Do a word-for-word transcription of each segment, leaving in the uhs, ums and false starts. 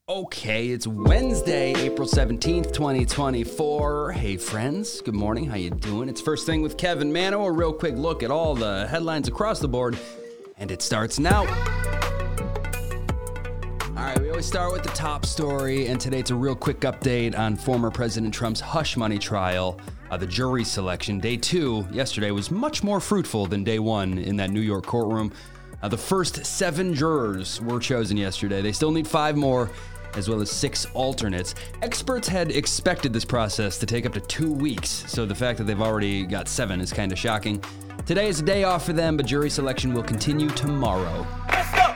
Okay, it's Wednesday, April seventeenth, twenty twenty-four. Hey friends, good morning, how you doing? It's First Thing with Kevin Mano, a real quick look at all the headlines across the board, and it starts now. All right, we always start with the top story, and today it's a real quick update on former President Trump's hush money trial. Uh, the jury selection, day two, yesterday was much more fruitful than day one in that New York courtroom. Uh, the first seven jurors were chosen yesterday. They still need five more, as well as six alternates. Experts had expected this process to take up to two weeks, so the fact that they've already got seven is kind of shocking. Today is a day off for them, but jury selection will continue tomorrow. Let's go!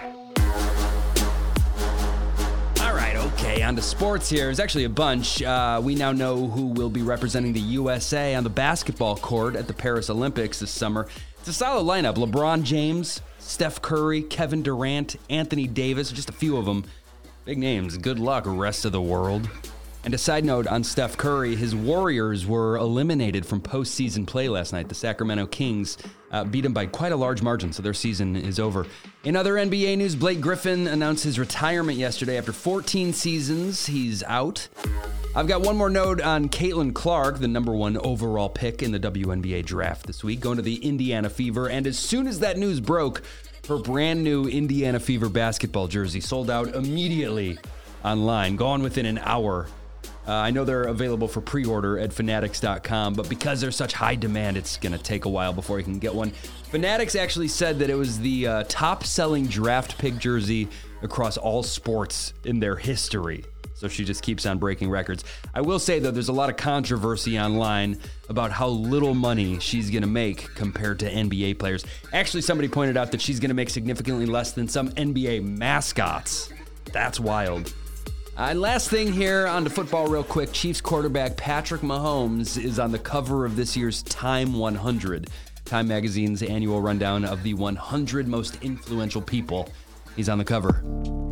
All right, okay, on to sports here. There's actually a bunch. Uh, we now know who will be representing the U S A on the basketball court at the Paris Olympics this summer. It's a solid lineup. LeBron James, Steph Curry, Kevin Durant, Anthony Davis, just a few of them. Big names. Good luck, rest of the world. And a side note on Steph Curry, his Warriors were eliminated from postseason play last night. The Sacramento Kings uh, beat him by quite a large margin, so their season is over. In other N B A news, Blake Griffin announced his retirement yesterday. After fourteen seasons, he's out. I've got one more note on Caitlin Clark, the number one overall pick in the W N B A draft this week, going to the Indiana Fever. And as soon as that news broke, her brand new Indiana Fever basketball jersey sold out immediately online, gone within an hour. Uh, I know they're available for pre-order at fanatics dot com, but because there's such high demand, it's going to take a while before you can get one. Fanatics actually said that it was the uh, top-selling draft pick jersey across all sports in their history. So she just keeps on breaking records. I will say, though, there's a lot of controversy online about how little money she's going to make compared to N B A players. Actually, somebody pointed out that she's going to make significantly less than some N B A mascots. That's wild. Uh, and last thing here on to football real quick. Chiefs quarterback Patrick Mahomes is on the cover of this year's Time one hundred, Time Magazine's annual rundown of the one hundred most influential people. He's on the cover.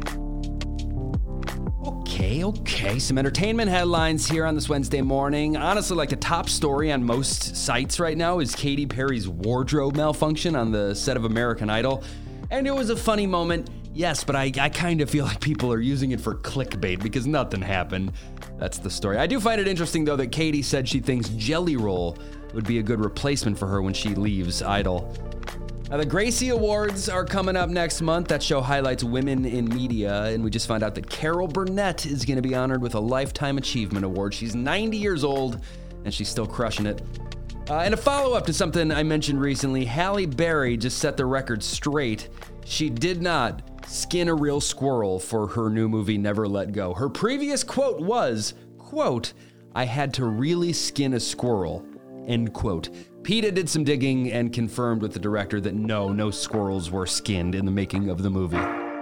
Okay, okay. Some entertainment headlines here on this Wednesday morning. Honestly, like the top story on most sites right now is Katy Perry's wardrobe malfunction on the set of American Idol. And it was a funny moment, yes, but I, I kind of feel like people are using it for clickbait because nothing happened. That's the story. I do find it interesting, though, that Katy said she thinks Jelly Roll would be a good replacement for her when she leaves Idol. Now, the Gracie Awards are coming up next month. That show highlights women in media, and we just found out that Carol Burnett is going to be honored with a Lifetime Achievement Award. She's ninety years old, and she's still crushing it. Uh, and a follow-up to something I mentioned recently, Halle Berry just set the record straight. She did not skin a real squirrel for her new movie, Never Let Go. Her previous quote was, quote, "I had to really skin a squirrel," end quote. PETA did some digging and confirmed with the director that no, no squirrels were skinned in the making of the movie.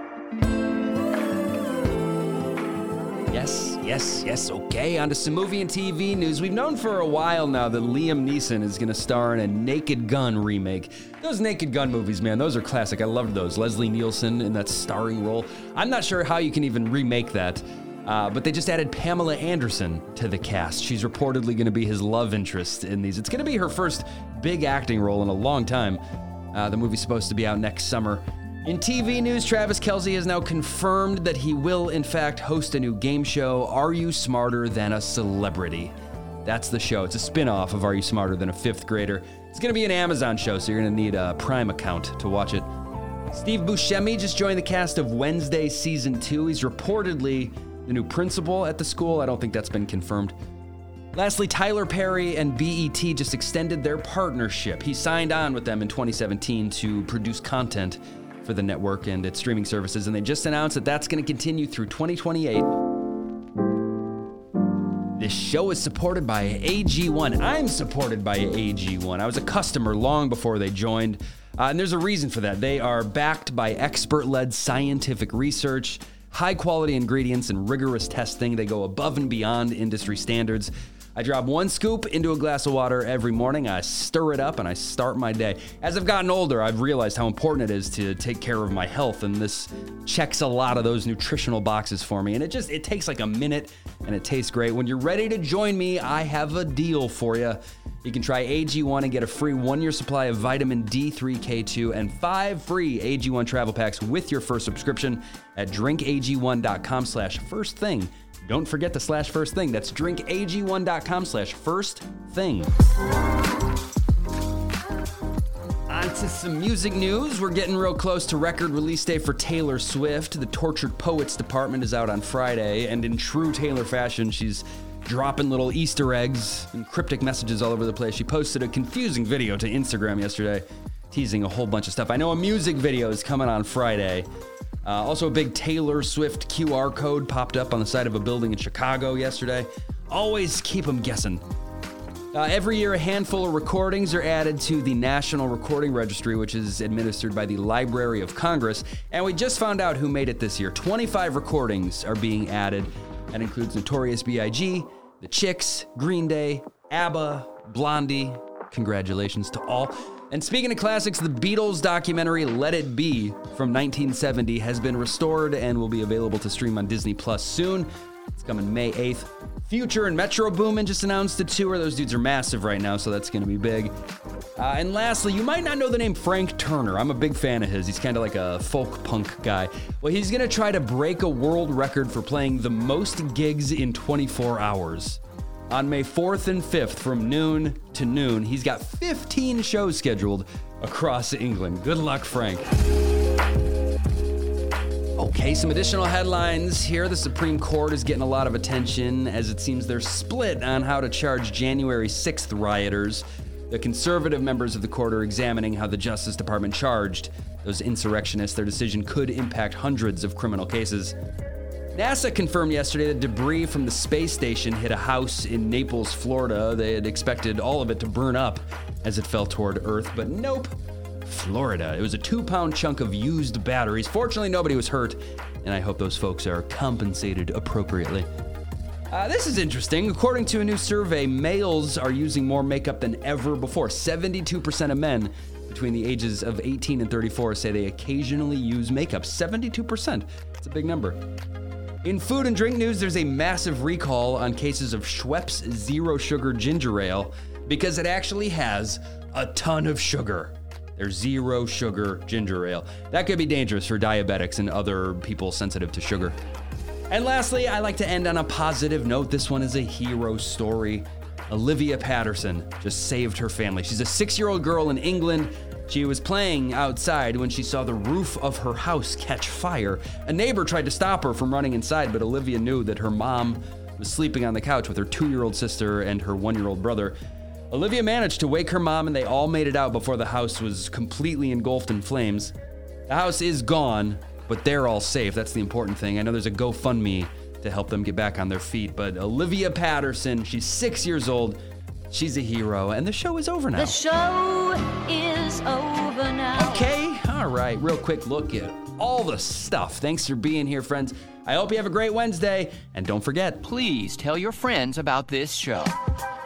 Yes, yes, yes, okay. On to some movie and T V news. We've known for a while now that Liam Neeson is going to star in a Naked Gun remake. Those Naked Gun movies, man, those are classic. I loved those. Leslie Nielsen in that starring role. I'm not sure how you can even remake that. Uh, but they just added Pamela Anderson to the cast. She's reportedly going to be his love interest in these. It's going to be her first big acting role in a long time. Uh, the movie's supposed to be out next summer. In T V news, Travis Kelce has now confirmed that he will, in fact, host a new game show, Are You Smarter Than a Celebrity? That's the show. It's a spin-off of Are You Smarter Than a Fifth Grader? It's going to be an Amazon show, so you're going to need a Prime account to watch it. Steve Buscemi just joined the cast of Wednesday Season two. He's reportedly the new principal at the school. I don't think that's been confirmed. Lastly, Tyler Perry and B E T just extended their partnership. He signed on with them in twenty seventeen to produce content for the network and its streaming services, and they just announced that that's going to continue through twenty twenty-eight. This show is supported by A G one. I'm supported by A G one. I was a customer long before they joined, uh, and there's a reason for that. They are backed by expert-led scientific research, high-quality ingredients, and rigorous testing. They go above and beyond industry standards. I drop one scoop into a glass of water every morning. I stir it up and I start my day. As I've gotten older, I've realized how important it is to take care of my health, and this checks a lot of those nutritional boxes for me. And it just, it takes like a minute and it tastes great. When you're ready to join me, I have a deal for you. You can try A G one and get a free one-year supply of vitamin D three K two and five free A G one travel packs with your first subscription at drinkag1.com slash first thing. Don't forget the slash first thing. That's drinkag1.com slash first thing. On to some music news. We're getting real close to record release day for Taylor Swift. The Tortured Poets Department is out on Friday, and in true Taylor fashion, she's dropping little Easter eggs and cryptic messages all over the place. She posted a confusing video to Instagram yesterday, teasing a whole bunch of stuff. I know a music video is coming on Friday. Uh, also, a big Taylor Swift Q R code popped up on the side of a building in Chicago yesterday. Always keep them guessing. Uh, every year, a handful of recordings are added to the National Recording Registry, which is administered by the Library of Congress. And we just found out who made it this year. twenty-five recordings are being added. That includes Notorious B I G, The Chicks, Green Day, ABBA, Blondie. Congratulations to all. And speaking of classics, the Beatles documentary Let It Be from nineteen seventy has been restored and will be available to stream on Disney Plus soon. It's coming May eighth. Future and Metro Boomin just announced a tour. Those dudes are massive right now, so that's going to be big. Uh, and lastly, you might not know the name Frank Turner. I'm a big fan of his. He's kind of like a folk punk guy. Well, he's going to try to break a world record for playing the most gigs in twenty-four hours. On May fourth and fifth, from noon to noon, he's got fifteen shows scheduled across England. Good luck, Frank. Okay, some additional headlines here. The Supreme Court is getting a lot of attention as it seems they're split on how to charge January sixth rioters. The conservative members of the court are examining how the Justice Department charged those insurrectionists. Their decision could impact hundreds of criminal cases. NASA confirmed yesterday that debris from the space station hit a house in Naples, Florida. They had expected all of it to burn up as it fell toward Earth, but nope. Florida. It was a two-pound chunk of used batteries. Fortunately, nobody was hurt, and I hope those folks are compensated appropriately. Uh, this is interesting. According to a new survey, males are using more makeup than ever before. seventy-two percent of men between the ages of eighteen and thirty-four say they occasionally use makeup. seventy-two percent. That's a big number. In food and drink news, there's a massive recall on cases of Schweppes Zero Sugar Ginger Ale because it actually has a ton of sugar. There's zero sugar ginger ale. That could be dangerous for diabetics and other people sensitive to sugar. And lastly, I like to end on a positive note. This one is a hero story. Olivia Patterson just saved her family. She's a six-year-old girl in England. She was playing outside when she saw the roof of her house catch fire. A neighbor tried to stop her from running inside, but Olivia knew that her mom was sleeping on the couch with her two-year-old sister and her one-year-old brother. Olivia managed to wake her mom, and they all made it out before the house was completely engulfed in flames. The house is gone, but they're all safe. That's the important thing. I know there's a GoFundMe to help them get back on their feet, but Olivia Patterson, she's six years old. She's a hero, and the show is over now. The show is over now. Okay, all right. Real quick look at all the stuff. Thanks for being here, friends. I hope you have a great Wednesday, and don't forget, please tell your friends about this show.